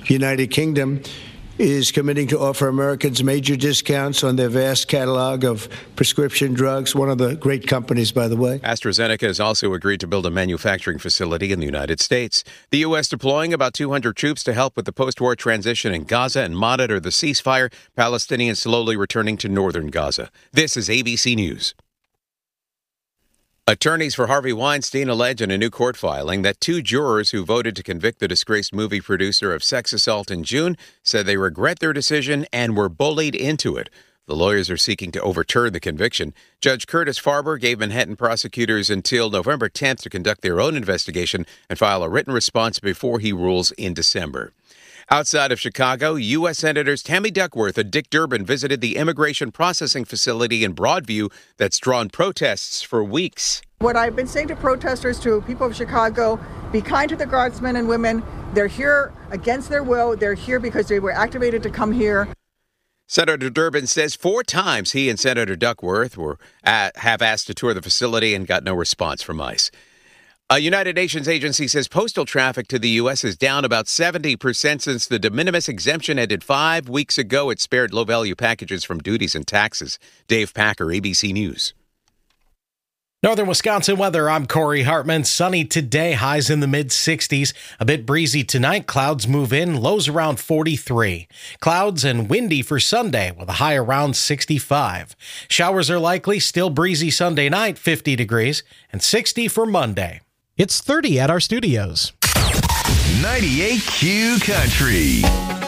United Kingdom is committing to offer Americans major discounts on their vast catalog of prescription drugs, one of the great companies, by the way. AstraZeneca has also agreed to build a manufacturing facility in the United States. The U.S. deploying about 200 troops to help with the post-war transition in Gaza and monitor the ceasefire. Palestinians slowly returning to northern Gaza. This is ABC News. Attorneys for Harvey Weinstein allege in a new court filing that 2 jurors who voted to convict the disgraced movie producer of sex assault in June said they regret their decision and were bullied into it. The lawyers are seeking to overturn the conviction. Judge Curtis Farber gave Manhattan prosecutors until November 10th to conduct their own investigation and file a written response before he rules in December. Outside of Chicago, U.S. Senators Tammy Duckworth and Dick Durbin visited the immigration processing facility in Broadview that's drawn protests for weeks. What I've been saying to protesters, to people of Chicago, be kind to the guardsmen and women. They're here against their will. They're here because they were activated to come here. Senator Durbin says 4 times he and Senator Duckworth have asked to tour the facility and got no response from ICE. A United Nations agency says postal traffic to the U.S. is down about 70% since the de minimis exemption ended 5 weeks ago. It spared low-value packages from duties and taxes. Dave Packer, ABC News. Northern Wisconsin weather, I'm Corey Hartman. Sunny today, highs in the mid-60s. A bit breezy tonight, clouds move in, lows around 43. Clouds and windy for Sunday with a high around 65. Showers are likely, still breezy Sunday night, 50 degrees, and 60 for Monday. It's 30 at our studios. 98Q Country.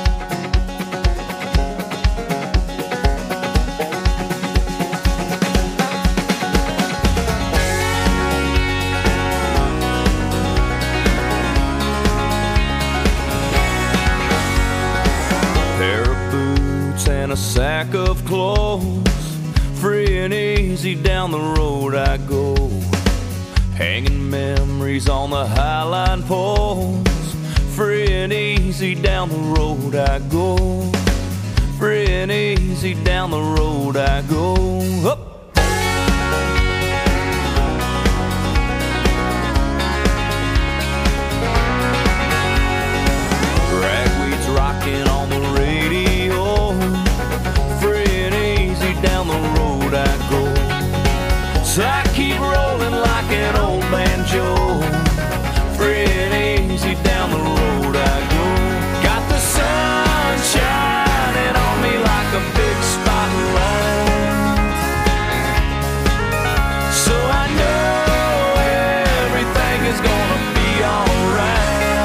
Pair of boots and a sack of clothes, free and easy down the road I go. Hanging memories on the highline poles, free and easy down the road I go. Free and easy down the road I go. Up. Ragweed's rocking on the radio, free and easy down the road I go. So I keep rolling like an old banjo, free and easy down the road I go. Got the sun shining on me like a big spotlight, so I know everything is gonna be alright.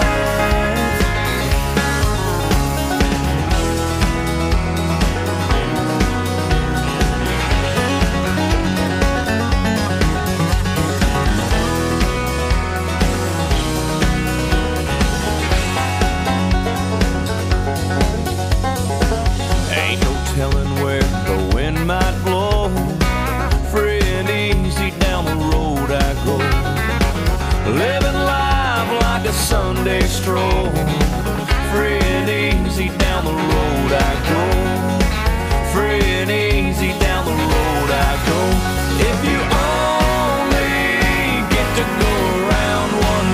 Telling where the wind might blow, free and easy down the road I go. Living life like a Sunday stroll, free and easy down the road I go. Free and easy down the road I go. If you only get to go around one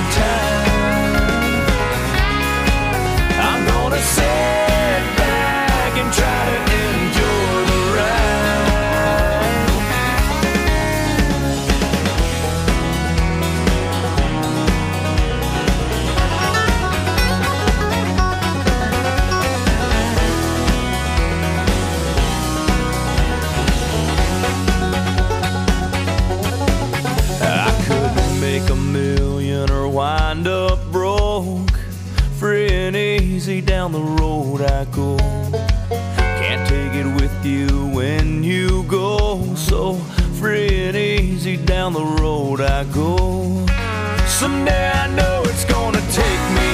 time, I'm gonna sit back and try to wind up broke, free and easy down the road I go. Can't take it with you when you go, so free and easy down the road I go. Someday I know it's gonna take me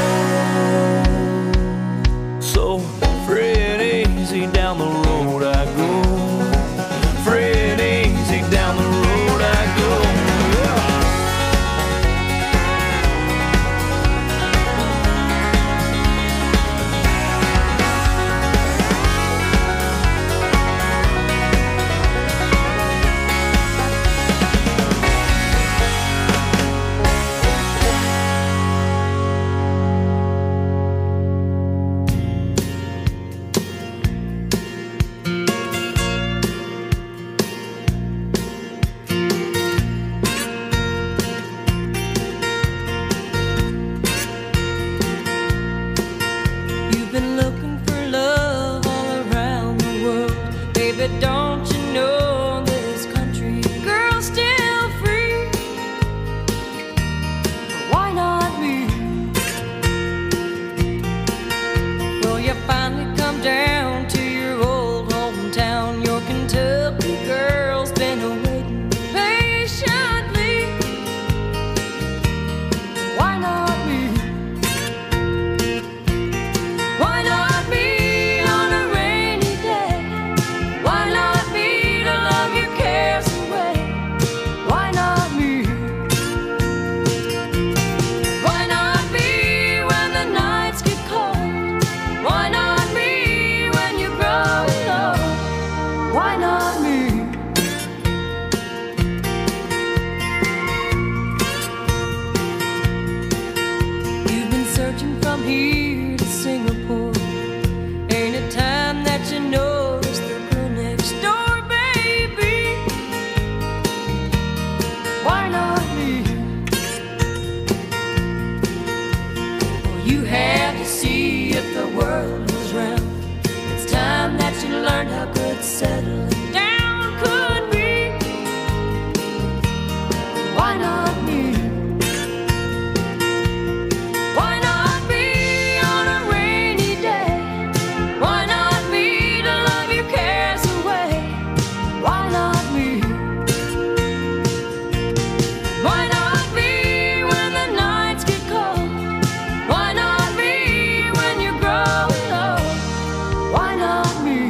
home, so free and easy down the road I go. Free and easy down the road I go. settling down could be. Why not me? Why not me on a rainy day? Why not me to love your cares away? Why not me? Why not me when the nights get cold? Why not me when you're growing old? Why not me?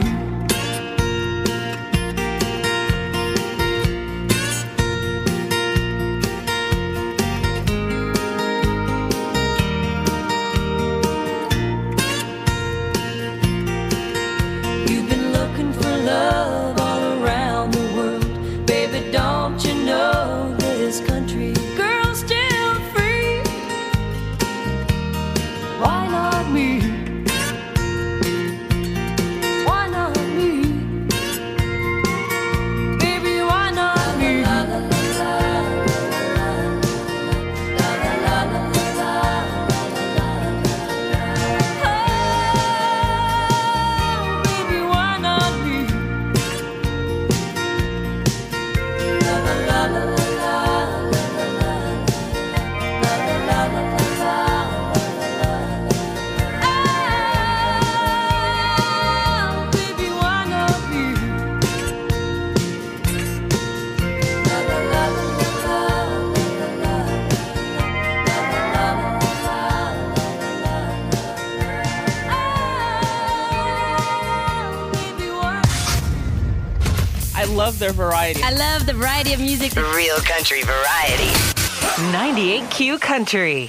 You've been looking for love all around the world. Baby, don't you know this country girl's still free? Why not me? Why not me? Baby, why not me? Oh, baby, why not me? Oh, baby, why not me? Oh, baby, why? I love their variety. I love the variety of music. Real country variety. 98Q Country.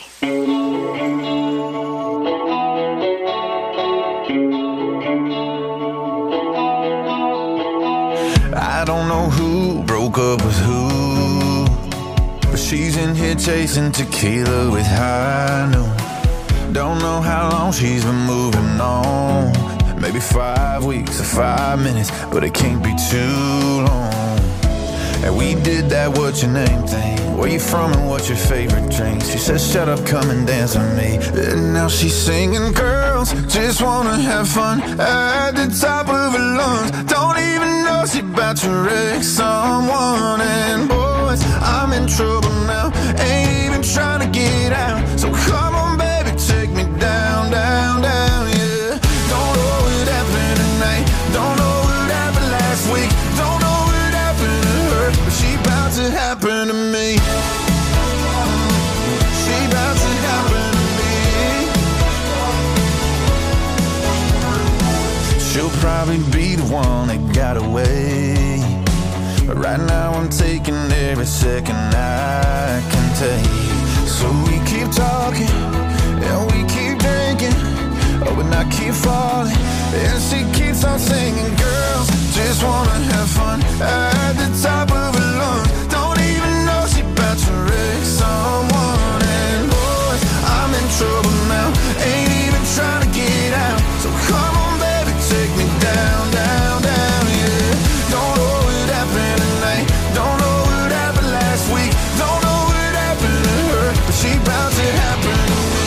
I don't know who broke up with who, but she's in here chasing tequila with high noon. Don't know how long she's been moving on. Maybe 5 weeks or 5 minutes, but it can't be too long. And we did that what's your name thing. Where you from and what's your favorite drink? She says shut up, come and dance with me. And now she's singing, girls just wanna have fun at the top of her lungs. Don't even know she about to wreck someone. And boys, I'm in trouble now, ain't even trying to get out. So come on baby, take me down, down, down, yeah. Don't know what happened tonight, don't know what happened last week, don't know what happened to her, but she about to happen to me. She about to happen to me. She'll probably be the one that got away, but right now I'm taking every second I can take. So we keep talking and we keep drinking, oh, and I keep falling, and she keeps on singing, girls just wanna have fun at the top of her lungs. Don't even know she about to wreck someone. And boys, I'm in trouble now, ain't even trying to get out. So come on baby, take me down, down, down, yeah. Don't know what happened tonight, don't know what happened last week, don't know what happened to her, but she about to happen to me.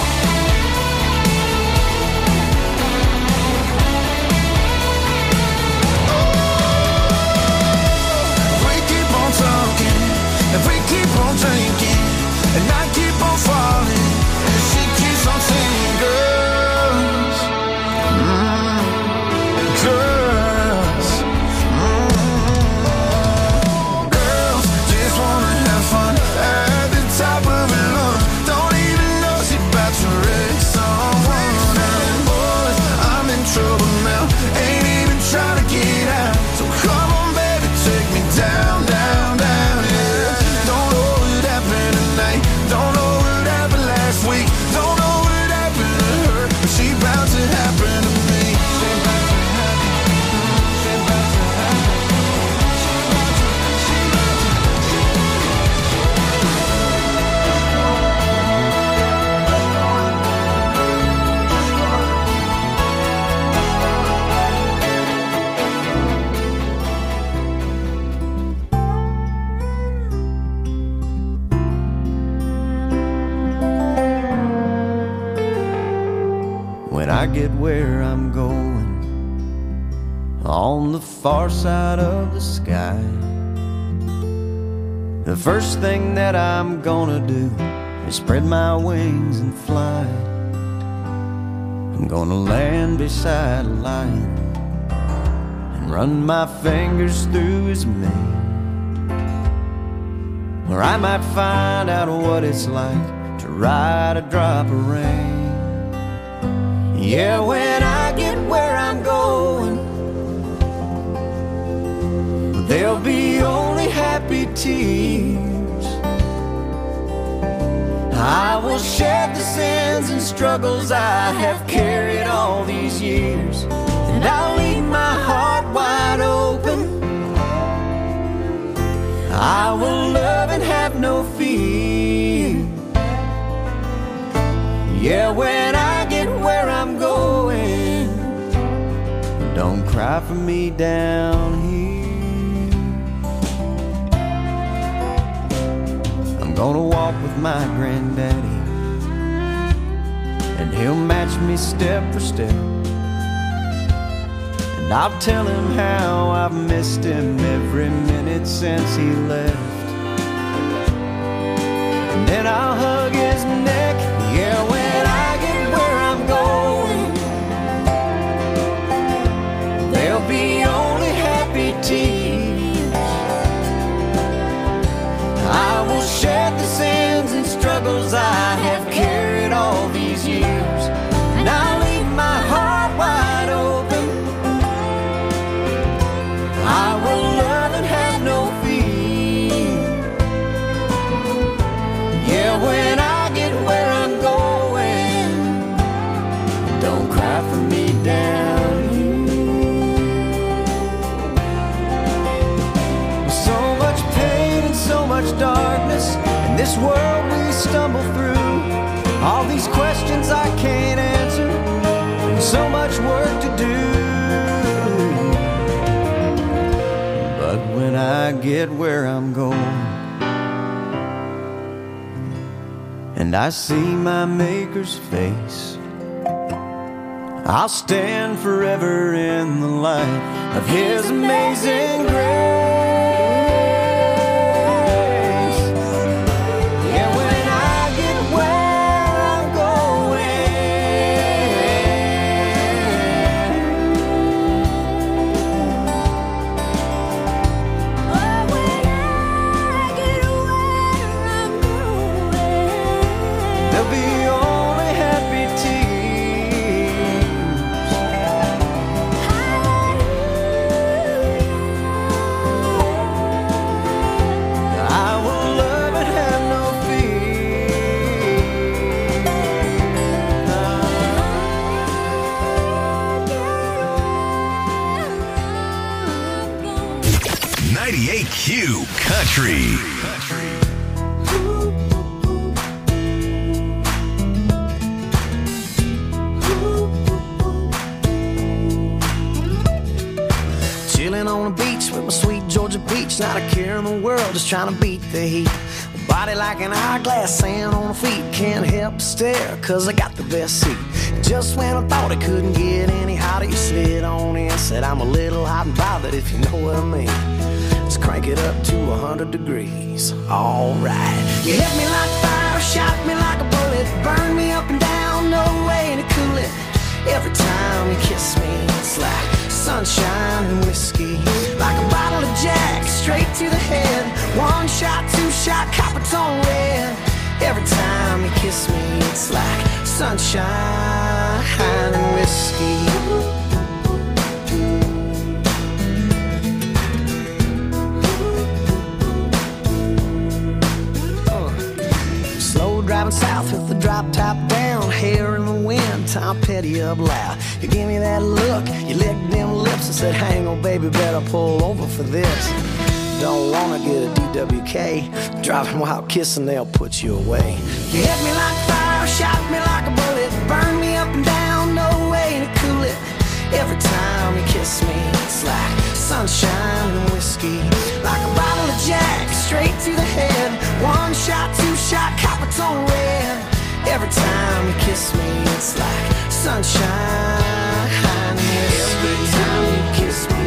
If we keep on drinking, and I keep on falling, and she keeps on singing, girls, girls, girls just wanna have fun at the top of her lungs. Don't even know she about to wreck someone. And boys, I'm in trouble now, ain't even trying to get out. So come on baby, take me down, down, down, yeah. Don't know what happened tonight, don't know what happened last week, don't know what happened to her, but she about to happen to me. She about to happen, she about to happen, she about to When I get where I'm going, on the far side of the sky. The first thing that I'm gonna do is spread my wings and fly. I'm gonna land beside a lion and run my fingers through his mane, where I might find out what it's like to ride a drop of rain. Yeah, when I get where I'm going, there'll be only happy tears. I will shed the sins and struggles I have carried all these years, and I'll leave my heart wide open. I will love and have no fear. Yeah, when I get where I'm going, don't cry for me down here. I'm gonna walk with my granddaddy, and he'll match me step for step. And I'll tell him how I've missed him every minute since he left. And then I'll hug his neck. Yeah, when I get where I'm going, there'll be only happy tears. I will shed the sins and struggles I have carried all these years, and I'll leave my heart wide open. I will love and have no fear. Yeah, when I get where I'm going, don't cry for me down here. So much pain and so much darkness in this world we stumble through. All these questions I can't answer, and so much work to do. But when I get where I'm going, and I see my Maker's face, I'll stand forever in the light of His amazing grace. Yeah, when I get where I'm going, there'll be only happy tears. I will love and have no fear. 98Q Country. Chilling on the beach with my sweet Georgia peach, not a care in the world, just trying to beat the heat. Body like an hourglass, sand on the feet, can't help but stare, cause I got the best seat. Just when I thought it couldn't get any hotter, you slid on in, said I'm a little hot and bothered, if you know what I mean. Let's crank it up to 100 degrees, alright. You hit me like fire, shot me like a bullet, burn me up and down, no way to cool it. Every time you kiss me, it's like sunshine and whiskey, like a bottle of Jack, straight to the head. One shot, two shot, copper tone red. Every time you kiss me, it's like sunshine and whiskey. Slow driving south with the drop top down, hair in the wind, Tom Petty up loud. You give me that look, you licked them lips and said, hang on baby, better pull over for this. Don't wanna get a DWK, driving while kissing, they'll put you away. You hit me like fire, shot me like a bullet, burn me up and down, no way to cool it. Every time you kiss me, it's like sunshine and whiskey, like a bottle of Jack, straight to the head. One shot, two shot, copper tone red. Every time you kiss me, it's like sunshine and whiskey. Every time you kiss me,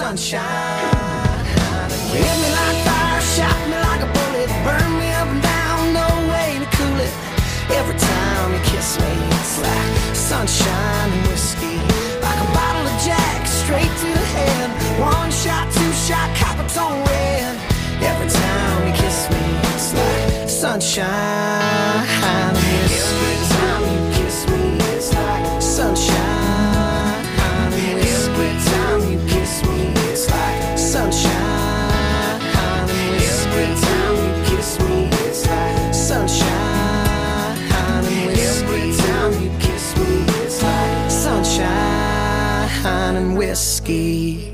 sunshine. Hit me like fire, shot me like a bullet, burn me up and down, no way to cool it. Every time you kiss me, it's like sunshine and whiskey, like a bottle of Jack straight to the head. One shot, two shot, copper tone red. Every time you kiss me, it's like sunshine and whiskey. Every time you kiss me, it's like sunshine and whiskey. Every time you kiss me, it's like sunshine and whiskey. Every time you kiss me, it's like sunshine and whiskey. Every time you kiss me, it's like sunshine and whiskey.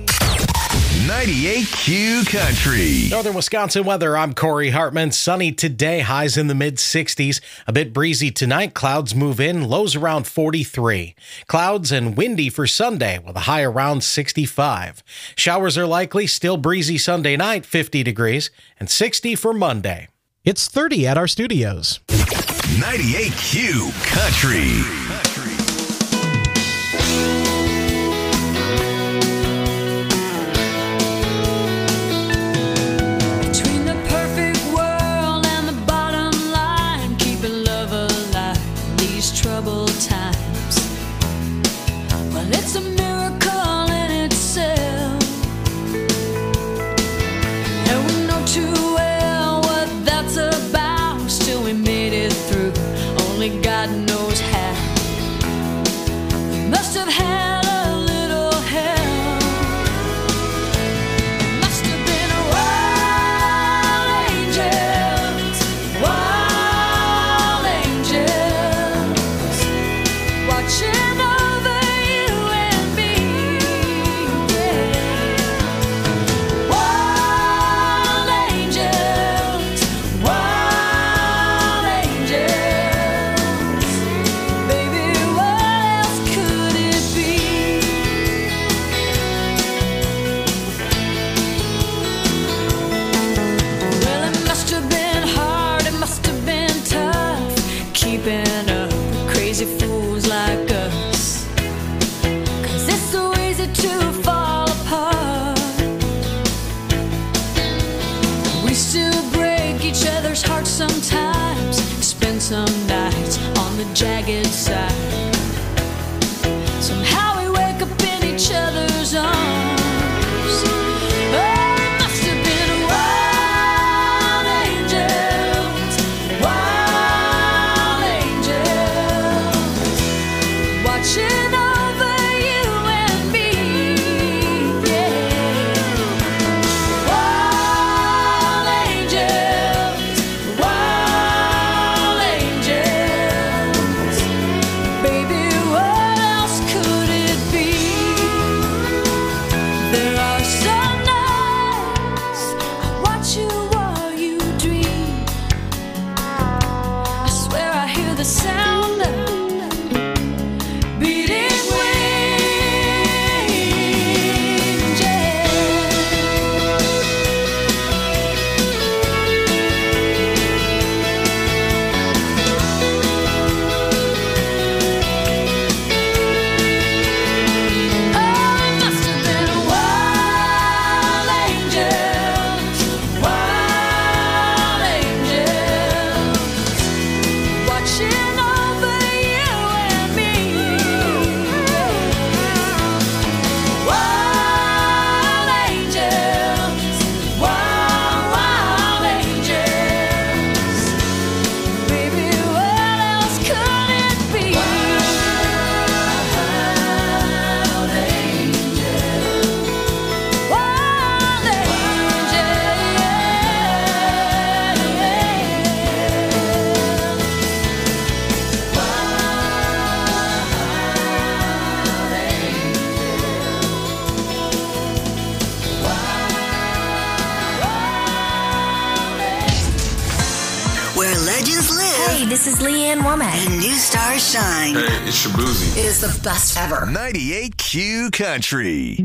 98Q Country. Northern Wisconsin weather, I'm Corey Hartman. Sunny today, highs in the mid-60s. A bit breezy tonight, clouds move in, lows around 43. Clouds and windy for Sunday with a high around 65. Showers are likely, still breezy Sunday night, 50 degrees, and 60 for Monday. It's 30 at our studios. 98Q Country. It's a miracle in itself, and we know too well what that's about. Still we made it through, only God knows how. We must have had a little help. Must have been wild angels watching over you and me. Yeah. Wild angels, baby, what else could it be? Well, it must have been hard, it must have been tough, keeping up with crazy fools like us. 'Cause it's so easy to fall apart. We still break each other's hearts sometimes, spend some nights on the jagged side. Somehow we wake up in each other's arms. Oh, it must have been wild angels watching over you and me. Yeah. Wild angels, baby, what else could it be? There are some nights I watch you while you dream. I swear I hear the sound of beating wings. Yeah. Oh, it must have been wild angels watching over you and me. Wild angels, baby, what else could it be? Wild angels, Where legends live. Hey, this is Leanne Womack. And new stars shine. Hey, it's Shabuzi. It is the best ever. 98Q Country.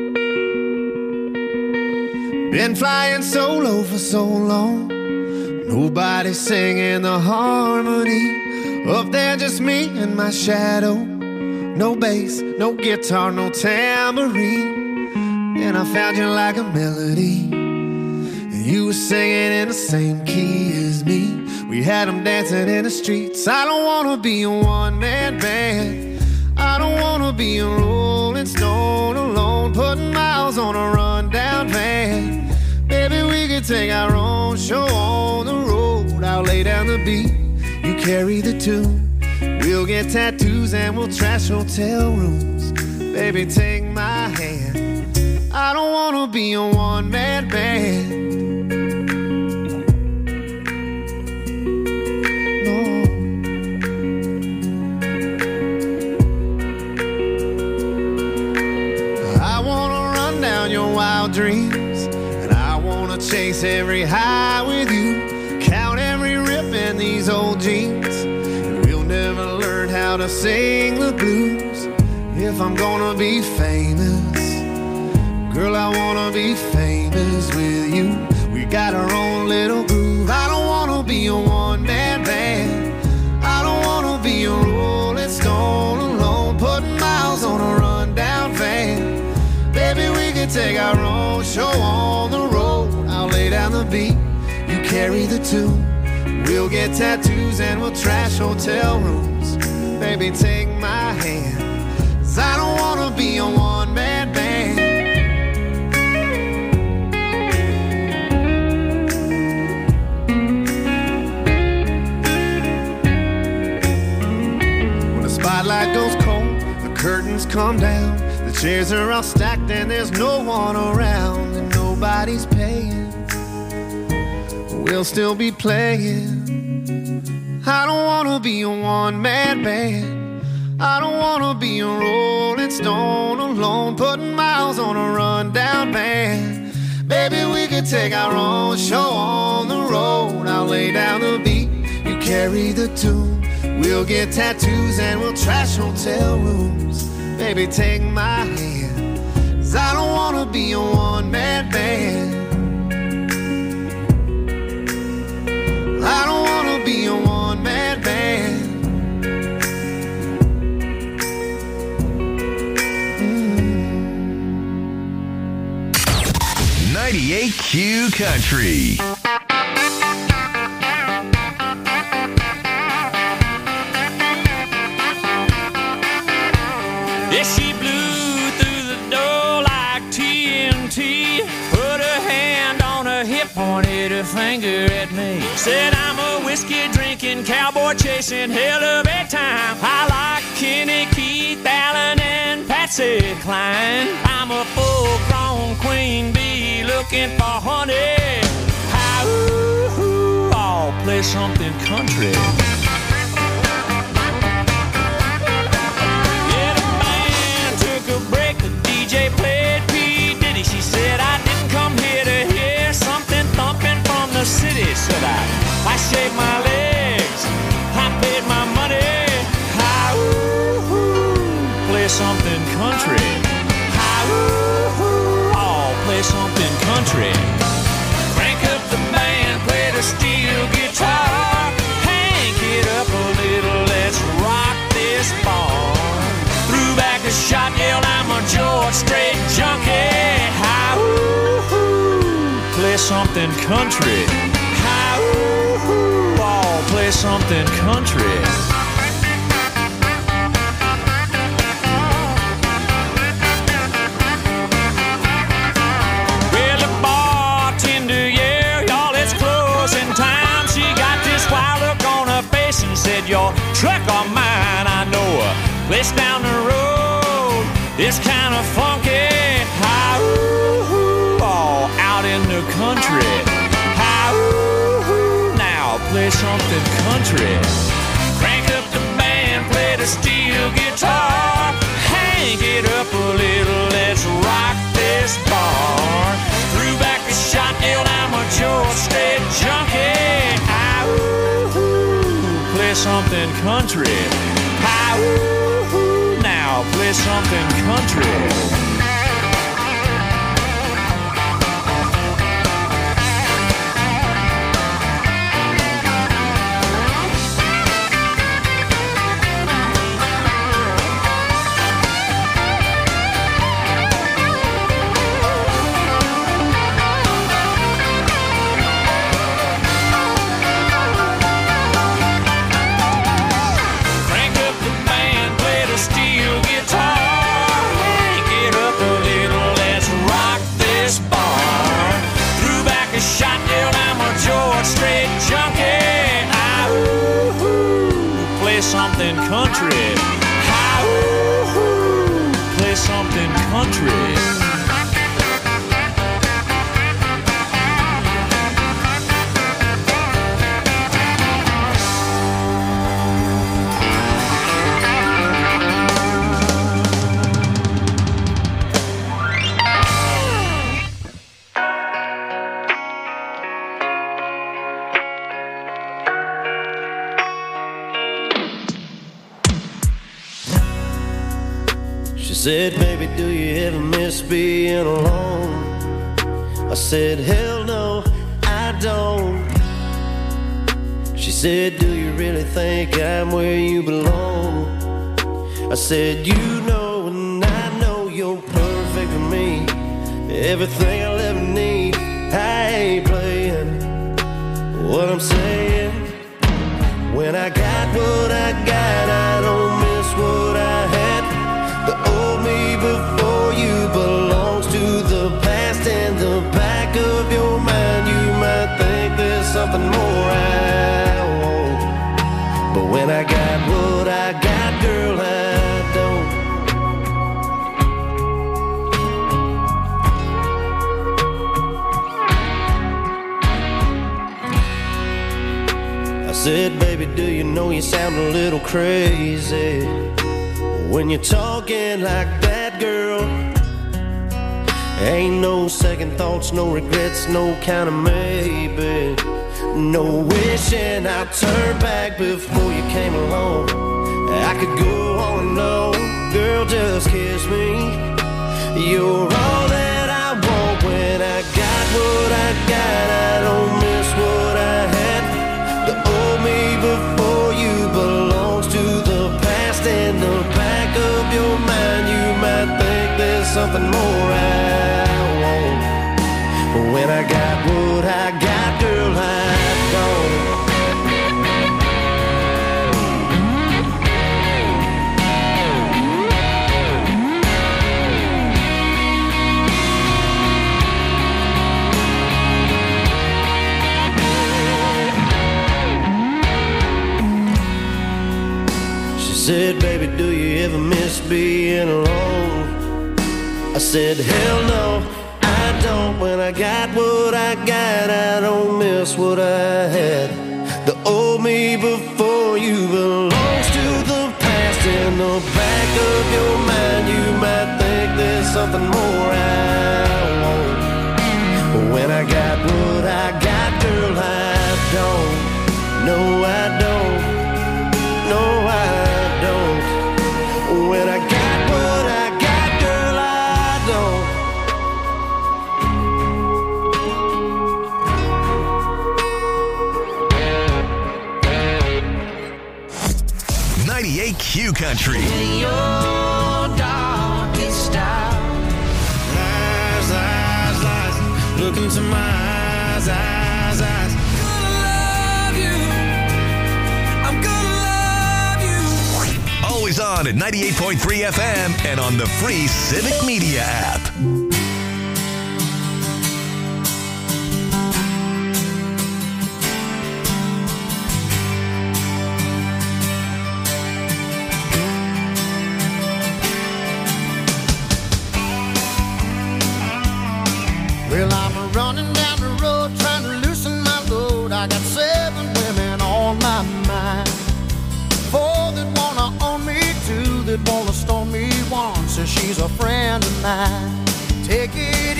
Been flying solo for so long. Nobody singing the harmony. Up there just me and my shadow. No bass, no guitar, no tambourine. And I found you like a melody. And you were singing in the same key as me. We had them dancing in the streets. I don't wanna be a one-man band. I don't wanna be a Rolling Stone alone, putting miles on a rundown van. Maybe we could take our own show on the road. I'll lay down the beat, you carry the tune. We'll get tattoos and we'll trash hotel rooms. Baby, take my hand. I don't wanna be a one-man band. Dreams, and I wanna chase every high with you, count every rip in these old jeans, and we'll never learn how to sing the blues. If I'm gonna be famous, girl, I wanna be famous with you. We got our own little groove. I don't wanna be a one-man band. I don't wanna be a Rolling Stone alone, putting miles on a rundown van. Baby, we could take our own show on the road. I'll lay down the beat, you carry the tune. We'll get tattoos and we'll trash hotel rooms. Baby, take my hand, 'cause I don't wanna be a one-man band. When the spotlight goes cold, the curtains come down. The chairs are all stacked and there's no one around, and nobody's paying. We'll still be playing. I don't wanna be a one-man band. I don't wanna be a Rolling Stone alone, putting miles on a rundown van. Baby, we could take our own show on the road. I'll lay down the beat, you carry the tune. We'll get tattoos and we'll trash hotel rooms. Baby, take my hand, 'cause I don't wanna be a one-man band. I don't wanna be a one-man band. 98 Q Country. Yeah, she blew through the door like TNT. Put her hand on her hip, pointed her finger at me. Said I'm a whiskey drinking, cowboy chasing hell of a time. I like Kenny, Keith, Allen, and Patsy Cline. I'm a full-grown queen bee looking for honey. How I'll play something country. Played P. Diddy. She said I didn't come here to hear something thumping from the city. Said I shaved my legs, I paid my money. Hi, play something country. Hi, oh, play something country. Crank up the band, play the steel guitar. Hank it up a little, let's rock this bar. Threw back a shot, yelled I'm a George Strait junkie. Hi, play something country. Hi, oh, play something country. Well, the bartender, yeah, y'all, it's closing time. She got this wild look on her face and said, your truck or mine, I know a place down the road. It's kind of funky. Hi, all out in the country. Hi, now play something country. Crank up the band, play the steel guitar. Hang it up a little, let's rock this bar. Threw back a shot, yelled I'm a George Strait junkie. Hi, play something country. Hi, now play something country. country. Hi-hoo, play something country. She said, baby, do you ever miss being alone? I said, hell no, I don't. She said, do you really think I'm where you belong? I said, you know and I know you're perfect for me. Everything I'll ever need. I ain't playing what I'm saying. When I got what I got, I don't miss what I had. The old me before you belongs to the past. In the back of your mind, you might think there's something more I want. But when I got what I got, girl, I don't. I said, baby, do you know you sound a little crazy when you're talking like that, girl? Ain't no second thoughts, no regrets, no kind of maybe. No wishing I'd turn back before you came along. I could go on and on, girl, just kiss me. You're all that I want. When I got what I got, I don't miss what I had. The old me before you belongs to the past. In the back of your mind, you might think there's something more I want. But when I got what I got, girl, I don't. She said, baby, do you ever miss being alone? I said, hell no, I don't. When I got what I got, I don't miss what I had. The old me before you belongs to the past. In the back of your mind, you might think there's something more I want. But when I got what I got, girl, I don't. No, I don't. No, I don't. When I got what I got, girl, I don't. 98 Q Country. In your darkest hour. Lies, lies, lies. Look into my eyes, eyes, eyes. Always on at 98.3 FM and on the free Civic Media app. Well, I'm running down the road trying to loosen my load. I got 7 women on my mind. 4 that wanna own me, 2 that wanna stone me. 1 says she's a friend of mine. Take it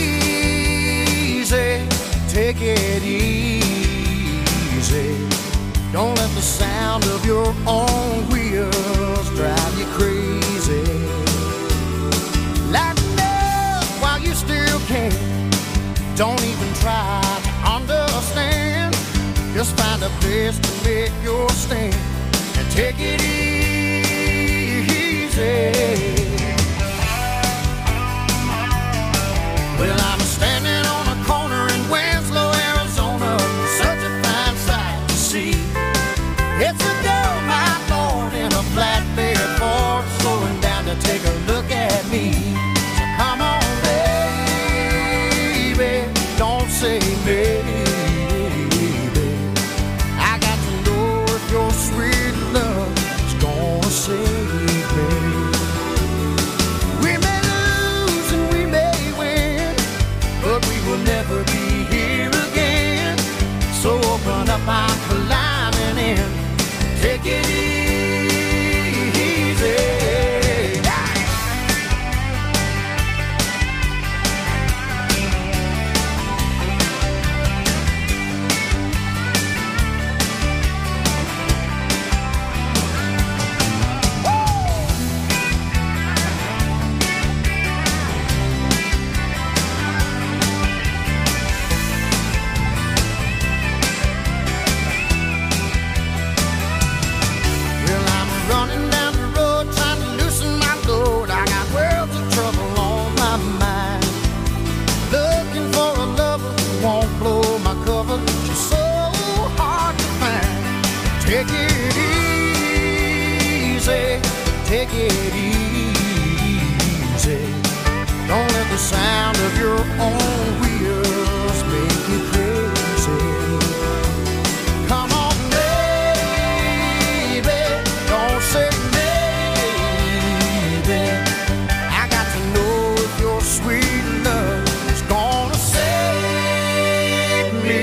easy, take it easy. Don't let the sound of your own wheels drive you crazy. Lighten up while you still can. Don't even try to understand. Just find a place to make your stand and take it easy. Well, I'm standing on a corner in Winslow, Arizona. Such a fine sight to see. It's a girl, my Lord, in a flatbed Ford, slowing down to take a look at me. So come on, baby, don't say maybe. I got to know if your sweet love is gone Take it easy, take it easy. Don't let the sound of your own wheels make you crazy. Come on, baby, don't say maybe. I got to know if your sweet love is gonna save me.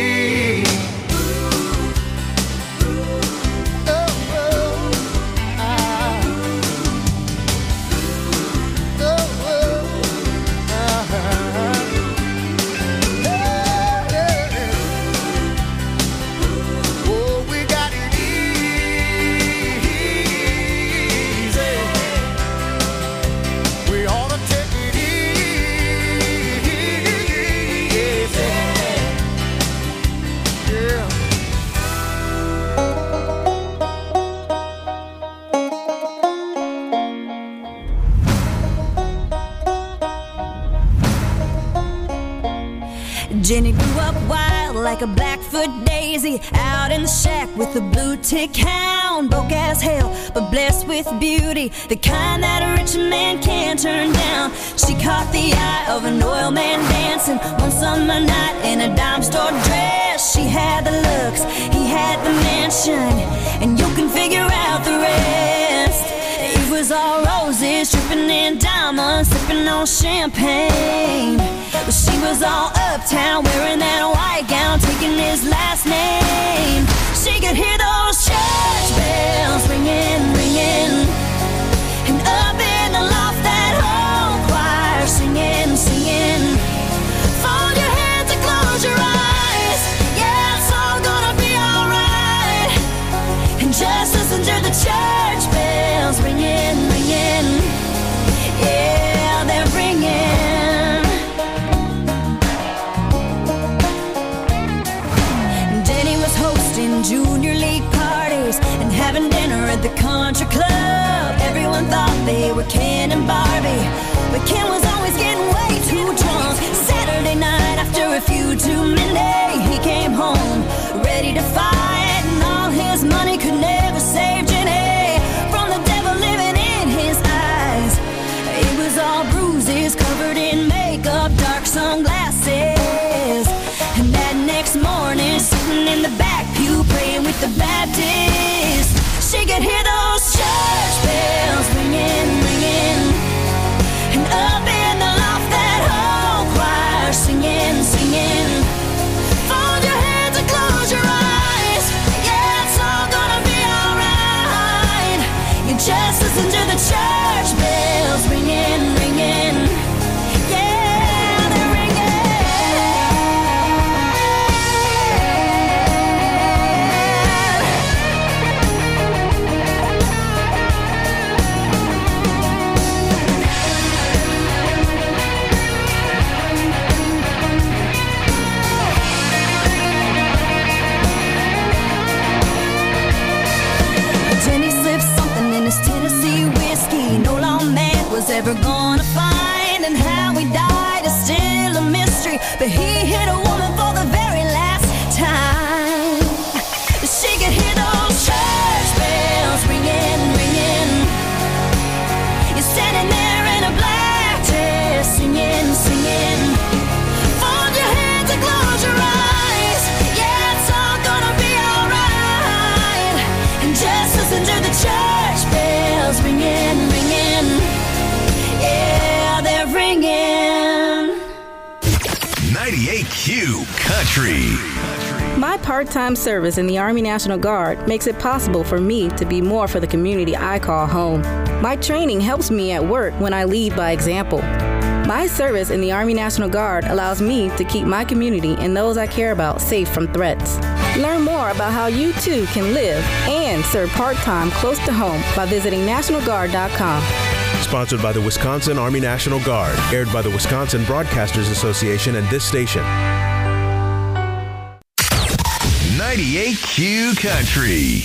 Jenny grew up wild like a Blackfoot daisy, out in the shack with a blue tick hound. Broke as hell, but blessed with beauty, the kind that a rich man can't turn down. She caught the eye of an oil man dancing one summer night in a dime store dress. She had the looks, he had the mansion, and you can figure out the rest. It was all roses, dripping in diamonds, sipping on champagne. But she was all uptown, wearing that white gown, taking his last name. She could hear those church bells ringing, ringing, and up in the loft that whole choir singing, singing. Fold your hands and close your eyes, yeah, it's all gonna be alright. And just listen to the church bells ringing, ringing, yeah, they're ringing. Junior league parties and having dinner at the country club. Everyone thought they were Ken and Barbie, but Ken was always getting way too drunk. Saturday night after a few too many, he came home ready to fight, and all his money could never save Jenny from the devil living in his eyes. It was all bruises, covered in makeup, dark sunglasses. And that next morning, sitting in the back pew, praying with the Baptists, she could hear those church bells ringing, ringing, and up in the loft that whole choir singing, singing. Fold your hands and close your eyes, yeah, it's all gonna be alright. You just listen to the church bells ringing, ringing. Ever gonna find, and how he died is still a mystery, but he hit a woman for the very last time. She could hear those church bells ringing, ringing. You're standing there in a black dress, singing, singing. Fold your hands and close your eyes, yeah, it's all gonna be alright. And just listen to the church bells ringing, ringing. Yeah, they're ringing. 98Q Country. My part-time service in the Army National Guard makes it possible for me to be more for the community I call home. My training helps me at work when I lead by example. My service in the Army National Guard allows me to keep my community and those I care about safe from threats. Learn more about how you too can live and serve part-time close to home by visiting NationalGuard.com. Sponsored by the Wisconsin Army National Guard. Aired by the Wisconsin Broadcasters Association and this station. 98Q Country.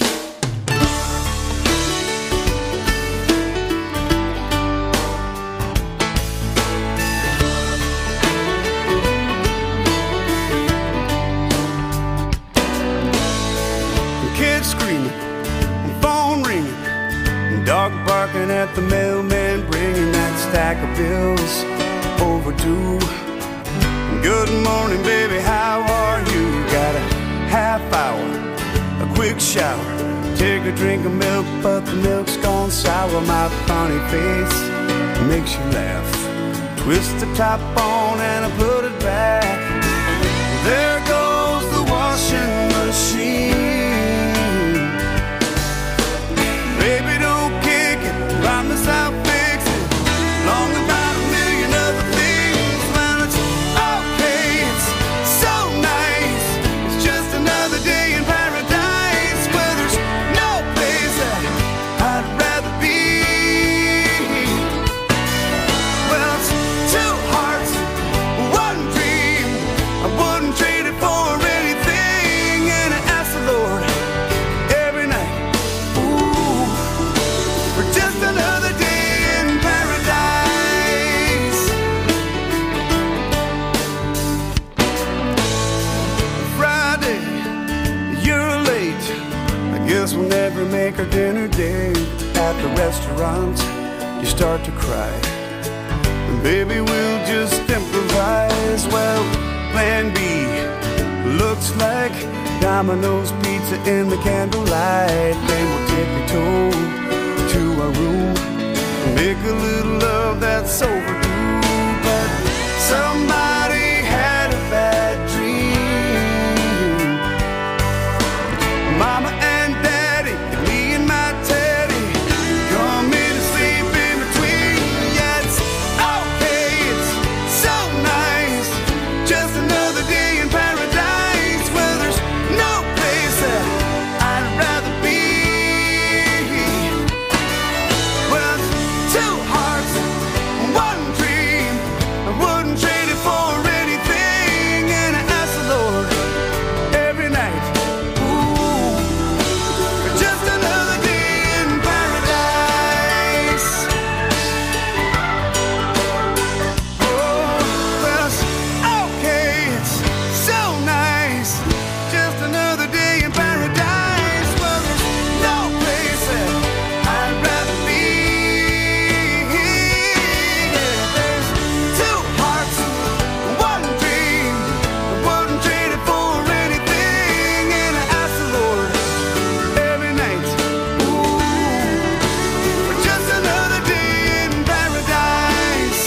Kids scream Dog barking at the mailman, bringing that stack of bills overdue. Good morning, baby, how are you? Got a half hour, a quick shower, take a drink of milk, but the milk's gone sour. My funny face makes you laugh. Twist the top on and I put it back. There goes the washing machine. Baby, don't kick it, promise I'll fix it. Long about a million other things. Well, it's okay, it's so nice. It's just another day in paradise where there's no place that I'd rather be. Well, it's two hearts, one dream. I wouldn't trade it for anything. And I ask the Lord every night, ooh, for just another day in paradise. Friday, you're late. I guess we'll never make our dinner date. At the restaurant, you start to cry. And baby, we'll just improvise. Well, plan B looks like Domino's pizza in the candlelight. Then we'll tippy-toe to our room and make a little love that's overdue. But somebody had a bad dream. Mama and Daddy, and me and my Teddy, come in and sleep in between. Yeah, it's okay, it's so nice. Just another day in paradise where there's no place that I'd rather be. Well, it's two hearts, one dream. I wouldn't trade it for anything. And I ask the Lord every night, ooh, for just another day in paradise. Oh, well, it's okay, it's so nice. Just another day in paradise. Well, there's no place that I'd rather be. Yeah, there's two hearts, one dream. I wouldn't trade it for anything. And I ask the Lord every night, ooh, for just another day in paradise.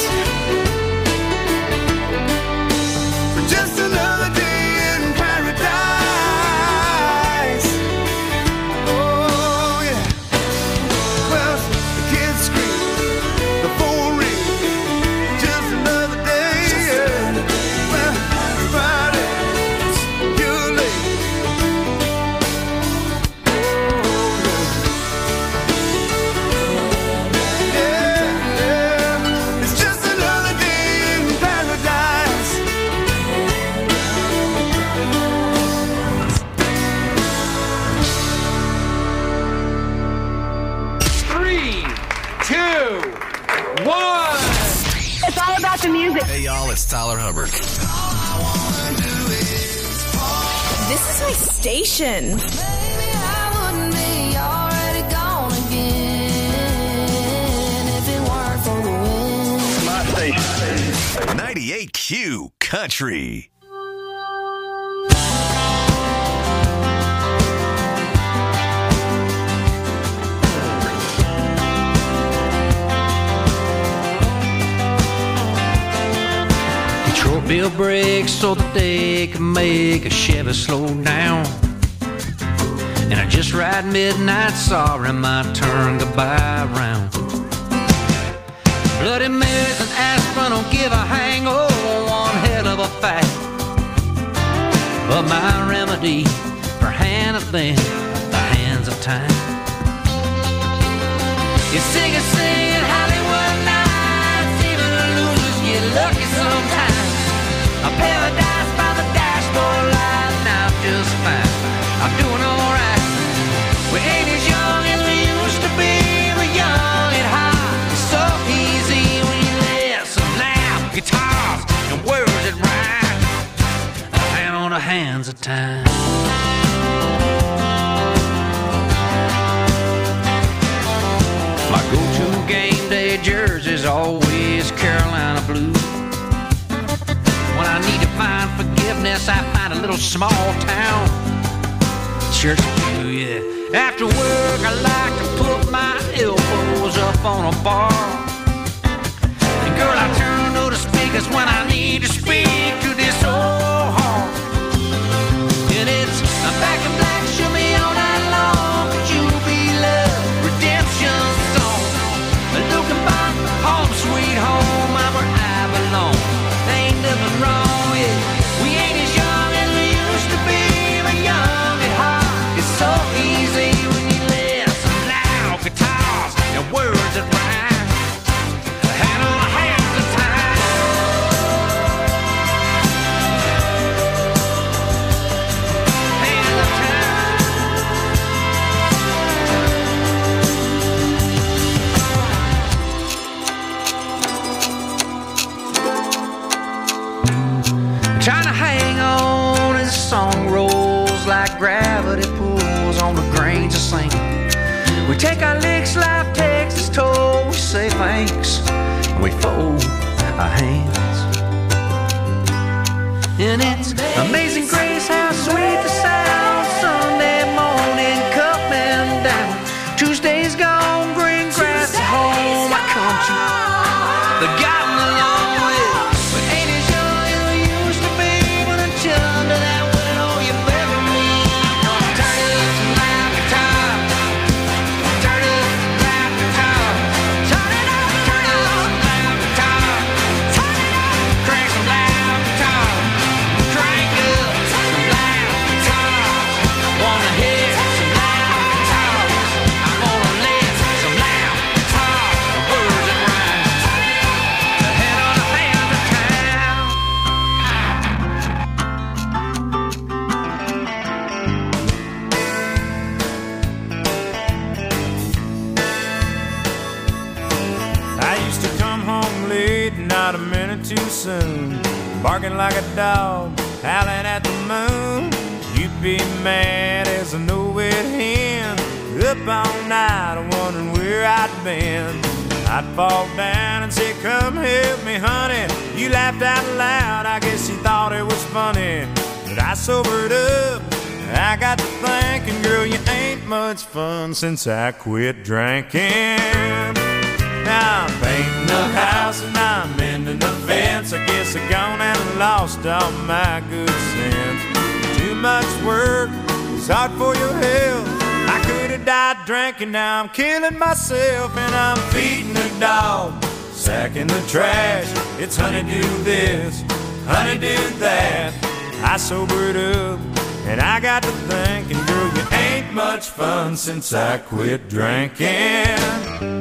For just another day in paradise. Oh, yeah. Well, the kids scream, the phone rings, just another day. Yeah. Well, Friday, you're late. Yeah, it's just another day in paradise. 3, 2, 1. It's all about the music. Hey, y'all, it's Tyler Hubbard. This is my station. My station. 98Q Country. Detroit built brakes so that they could make a Chevy slow down. And I just ride midnight, sorry my turn goodbye round. Bloody Marys and aspirin don't give a hangover, one hell of a fact. But my remedy for handling the hands of time. You sing and sing at Hollywood nights, even the losers get lucky sometimes. A paradise by the dashboard light, now I'm just fine. I'm doing alright. We ain't as young as we used to be. We're young and hot. It's so easy when you listen loud guitars and words that rhyme. A hand on the hands of time. small town church pew, yeah. After work, I like to put my elbows up on a bar. And girl, I turn to the speakers when I need to speak to this old heart. And it's a back in black, show me all night long. Could you be love, redemption song? Looking back, home sweet home, I'm where I belong. There ain't nothing wrong, yeah. We ain't as young as we used to be, but young at heart. It's so easy when you listen loud guitars and words that rhyme. Hand on a hand of time. Hand of time. Trying to hang on as the song rolls like gravity pulls on the grains of sand. We take our licks, life takes its toll. We say thanks and we fold our hands. And it's amazing grace how sweet the sound. Sunday morning coming down. Tuesday's gone, green grass at home. I come to the gotten along with, but ain't as young as we used to be. But until under that window you bury me. Turn it up some loud guitar. Turn it up some loud guitar. Turn it up some loud guitar. Turn it up, crank some loud guitar. Crank up some loud guitar. Wanna hear some loud guitars. I wanna live some loud guitar. Words that rhyme. The head on the hand of town. I used to come home late, not a minute too soon, barking like a dog, howling at the moon. You'd be mad as a no-wit hen, up all night wondering where I'd been. I'd fall down and say, come help me, honey. You laughed out loud, I guess you thought it was funny. But I sobered up, I got to thinking, girl, you ain't much fun since I quit drinking. Now I'm painting the house and I'm mending the fence. I guess I gone and lost all my good sense. Too much work, it's hard for your health. I could have died drinking, now I'm killing myself. And I'm feeding the dog, sacking the trash. It's honey do this, honey do that. I sobered up and I got to thinking, girl, you ain't much fun since I quit drinking.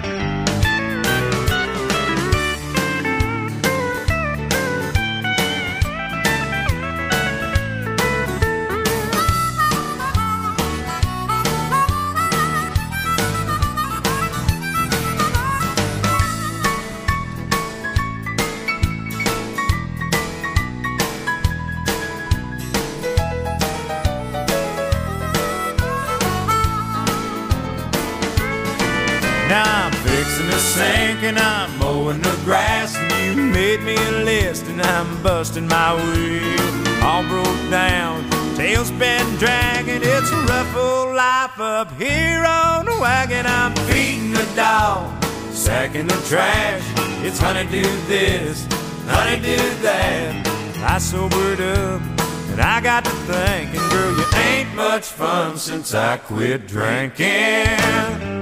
Now I'm fixing the sink and I'm mowing the grass, and you made me a list and I'm busting my wheel. All broke down, tailspin dragging. It's a rough old life up here on the wagon. I'm feeding the dog, sacking the trash. It's honey do this, honey do that. I sobered up and I got to thinking, girl, you ain't much fun since I quit drinking.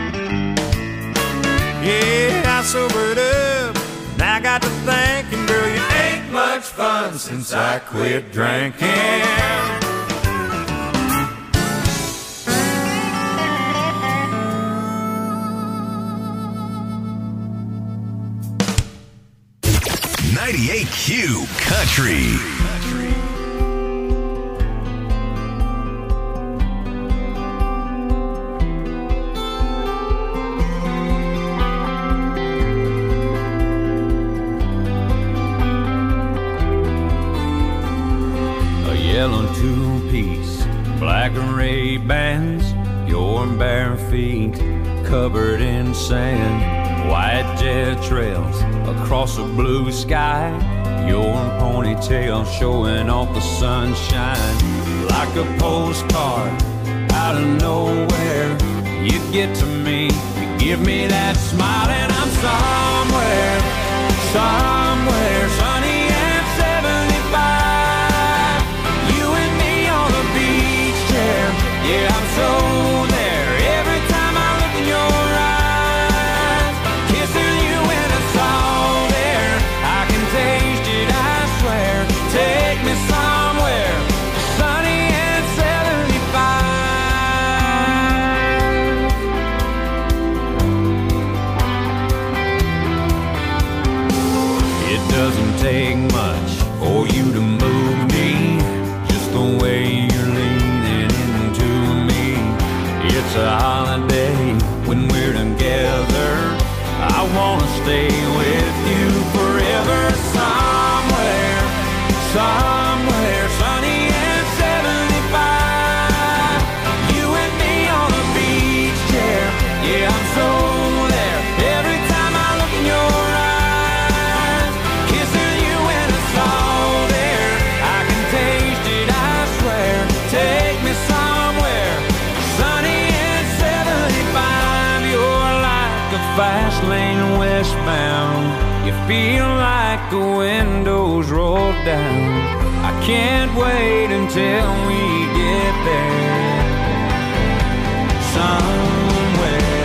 Yeah, I sobered up, and I got to thinking, girl, you ain't much fun since I quit drinking. 98Q Country. Yellow two-piece, black and Ray-Bans, your bare feet covered in sand, white jet trails across a blue sky, Your ponytail showing off the sunshine. Like a postcard out of nowhere, you get to me, you give me that smile, and I'm somewhere sunny and 75. You and me on the beach chair, yeah, I'm so there. Every time I look in your eyes, kissing you when it's all there. I can taste it, I swear. Take me somewhere sunny and 75. It doesn't take much for you to move me, just the way you're leaning into me. It's a holiday when we're together. I wanna stay with you forever. Somewhere sunny and 75. You and me on the beach chair, yeah, I'm so there. Every time I look in your eyes, kissing you when it's all there. I can taste it, I swear. Take me somewhere sunny and 75. You're like a fast lane westbound. You feel like the windows roll down. I can't wait until we get there. Somewhere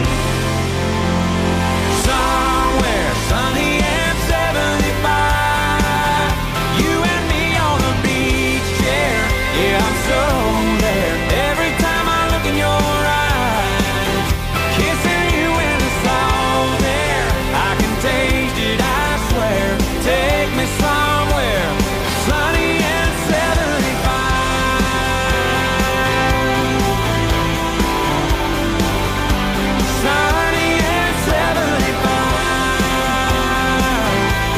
sunny and 75. You and me on the beach chair, yeah, I'm so there. Every time I look in your eyes, kissing you when it's all there. I can taste it, I swear. Take me somewhere sunny and 75. Sunny and 75.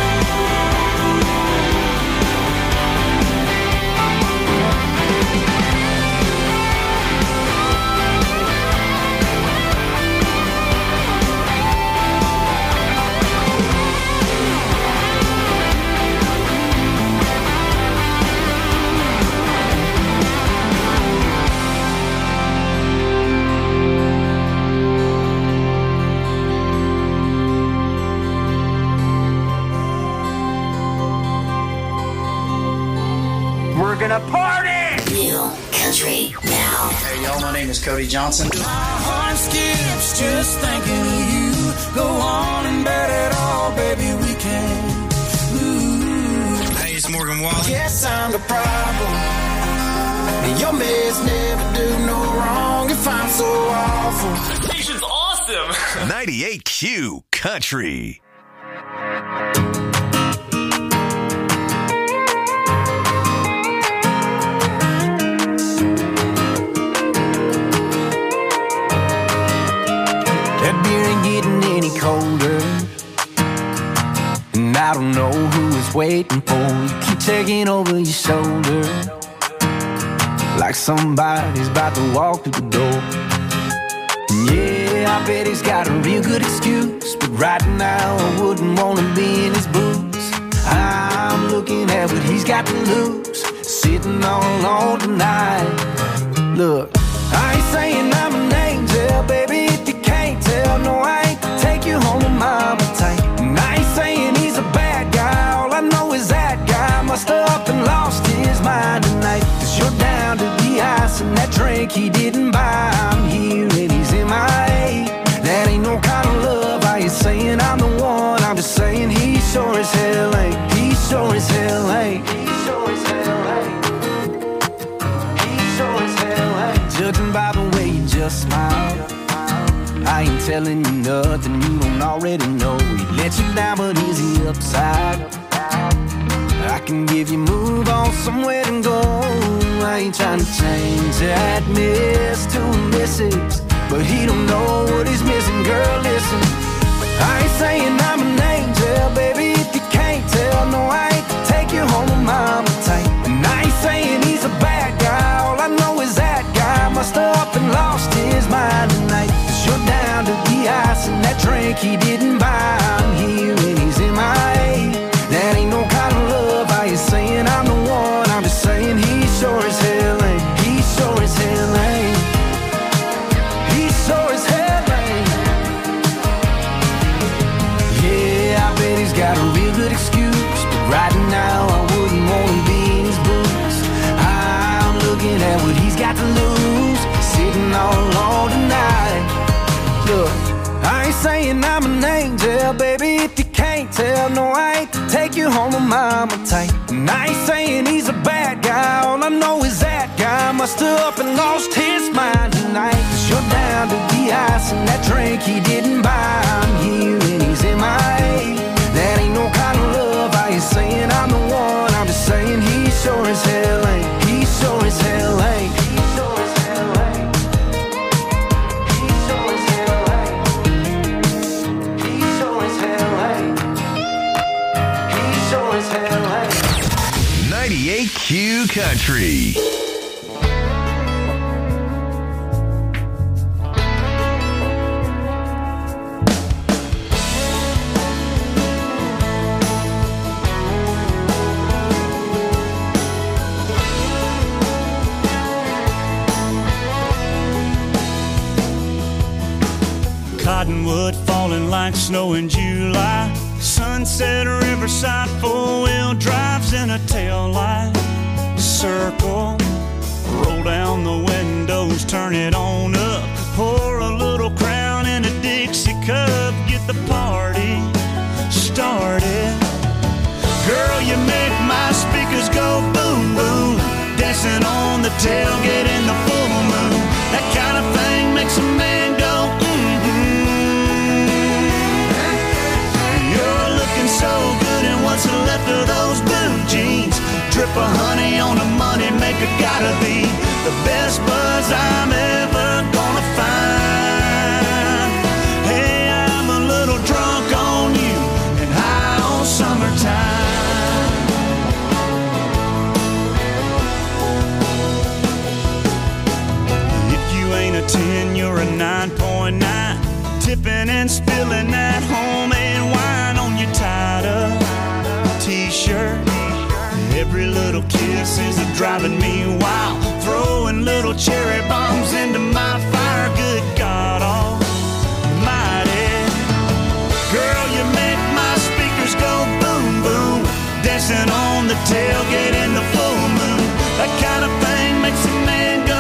We're gonna party! New country now. Hey y'all, my name is Cody Johnson. My heart skips just thinking of you. Go on and bet it all, baby, we can. Ooh. Hey, it's Morgan Wallen. Guess I'm the problem. Your mess never do no wrong if I'm so awful. Station's awesome. 98Q Country. That beer ain't getting any colder, and I don't know who it's waiting for. You keep taking over your shoulder, like somebody's about to walk through the door. Yeah, I bet he's got a real good excuse, but right now I wouldn't want to be in his boots. I'm looking at what he's got to lose, sitting all alone tonight. Look, I ain't saying I'm an angel, baby, if you can't tell. No, I ain't to take you home with mama tight. And I ain't saying he's a bad guy, all I know is that guy must have up and lost his mind tonight. Cause you're down to the ice and that drink he didn't buy. I'm here and he's in my A. That ain't no kind of love. I ain't saying I'm the one, I'm just saying he sure as hell ain't. He sure as hell ain't. He sure as hell ain't. He sure as hell ain't. Judging by the way you just smile, I ain't telling you nothing you don't already know. He let you down, but is he upside? I can give you move on somewhere to go. I ain't trying to change that miss to a misses, but he don't know what he's missing. Girl, listen, I ain't saying I'm an angel, baby, if you can't tell. No, I ain't to take you home with mama tight. And I ain't saying he's a bad guy, all I know is that guy must have up and lost his mind tonight. Cause you're down to the ice and that drink he didn't buy. I'm here and he's in my A. That ain't no kind saying I'm an angel, baby, if you can't tell. No, I ain't to take you home with mama tight. And I ain't saying he's a bad guy, all I know is that guy must have up and lost his mind tonight. 'Cause you're down to the ice and that drink he didn't buy. I'm here and he's MIA. That ain't no kind of love. I ain't saying I'm the one, I'm just saying he sure as hell ain't. He sure as hell ain't. He sure as hell ain't. He sure as hell ain't. He sure as hell ain't. He sure as hell ain't. 98Q Country. Cottonwood falling like snow in July. Sunset Riverside, four-wheel drives in a tail light. Circle, roll down the windows, turn it on up. Pour a little Crown in a Dixie cup, get the party started. Girl, you make my speakers go boom, boom. Dancing on the tailgate in the full moon. That kind of thing makes a man go, so good, and what's left of those blue jeans? Drip of honey on the money maker, gotta be the best buzz I'm ever gonna find. Hey, I'm a little drunk on you and high on summertime. If you ain't a 10, you're a 9.9. Tipping and spilling that homemade wine on your tied up t-shirt. Every little kiss is driving me wild. Throwing little cherry bombs into my fire. Good God almighty. Girl, you make my speakers go boom, boom. Dancing on the tailgate in the full moon. That kind of thing makes a man go,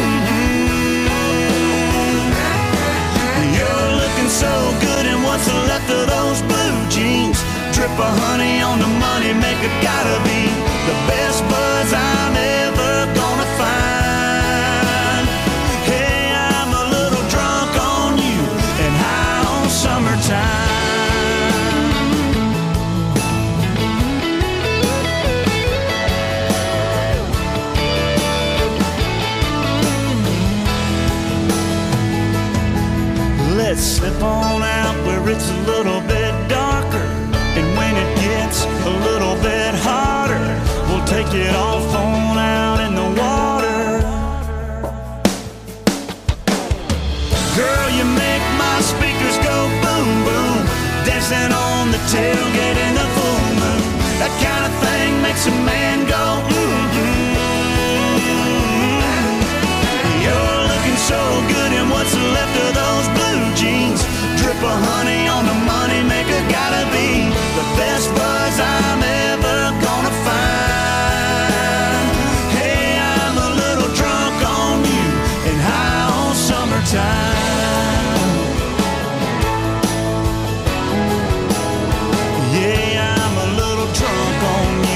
so good, and what's left of those blue jeans? Drip of honey on the money maker, gotta be the best buzz I'm ever gonna find. Hey, I'm a little drunk on you and high on summertime. Let's slip on out where it's a little bit darker, and when it gets a little bit hotter, we'll take it off on out in the water. Girl, you make my speakers go boom, boom. Dancing on the tailgate in the full moon. That kind of thing makes a man go, You're looking so good, and what's left of those blue jeans? Drip of honey on the money maker, gotta be the best buzz I'm ever gonna find. Hey, I'm a little drunk on you and high on summertime. Yeah, I'm a little drunk on you.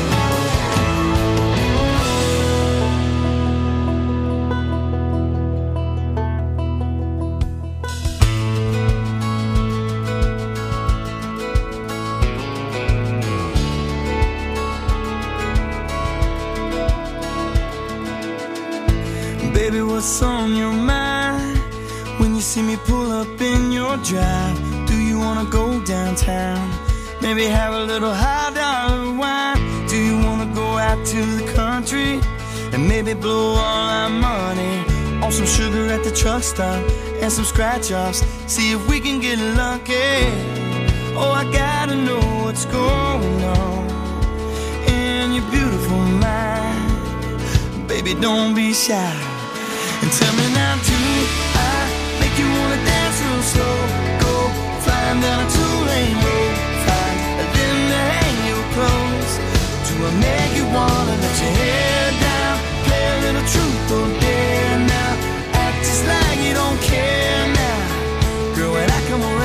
Baby, what's on your mind when you see me pull up in your drive? Do you wanna go downtown? Maybe have a little high dollar wine? Do you wanna go out to the country and maybe blow all our money on some sugar at the truck stop and some scratch offs? See if we can get lucky. Oh, I gotta know what's going on in your beautiful mind. Baby, don't be shy. And tell me now, do I make you wanna dance real slow? Go flying down a two-lane road, find a limb to hang your clothes. Do I make you wanna let your hair down? Play a little truth or dare now. Act just like you don't care now. Girl, when I come around,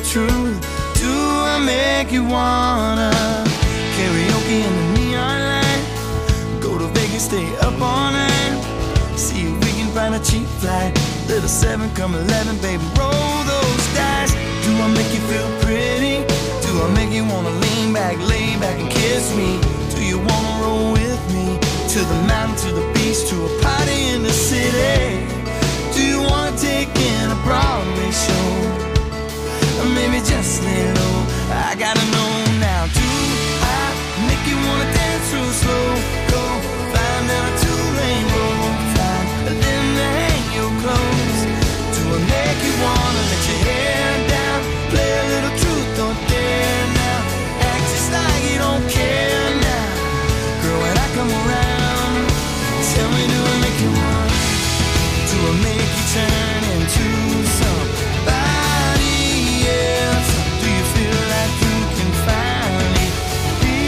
truth? Do I make you wanna karaoke in the neon light? Go to Vegas, stay up all night. See if we can find a cheap flight. Little 7, come 11, baby, roll those dice. Do I make you feel pretty? Do I make you wanna lean back, lay back and kiss me? Do you wanna roll with me? To the mountain, to the beach, to a party in the city? Do you wanna take in a Broadway show? Or maybe just lay low? I gotta know now. Do I make you wanna dance real slow? Go flying down a 2-lane road, flying, and then to hang your clothes. Do I make you wanna let your hair down? Play a little truth or dare now? Act just like you don't care now. Girl, when I come around, tell me, do I make you want? Do I make you turn into somebody else? Do you feel like you can finally be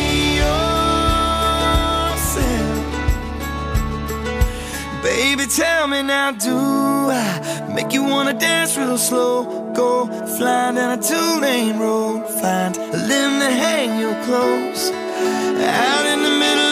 yourself? Baby, tell me now, do I make you wanna dance real slow? Go flying down a 2-lane road, find a limb to hang your clothes. Out in the middle